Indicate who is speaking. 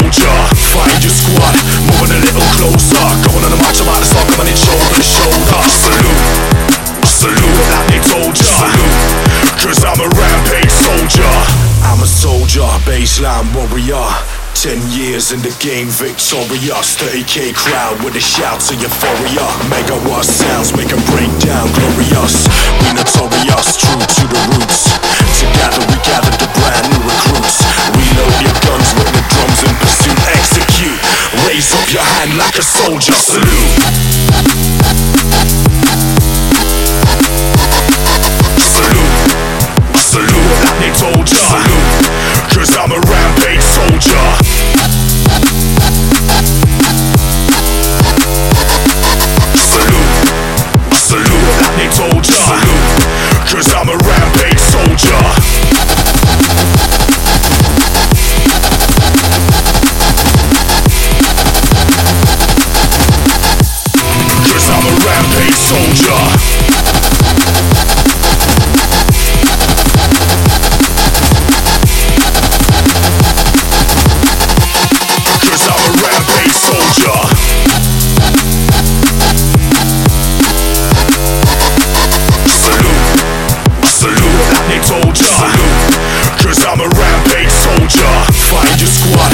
Speaker 1: soldier. Find your squad, moving a little closer. Going on the march, I'm out of stock, coming in shoulder to shoulder. Salute, they told ya. Salute, cause I'm a rampage soldier. I'm a soldier, baseline warrior. 10 years in the game, victorious. 30K crowd with the shouts of euphoria. Megawatt sounds make a breakdown glorious. We notorious, true to the roots. Together we gather the brand new recruits. Reload your guns with the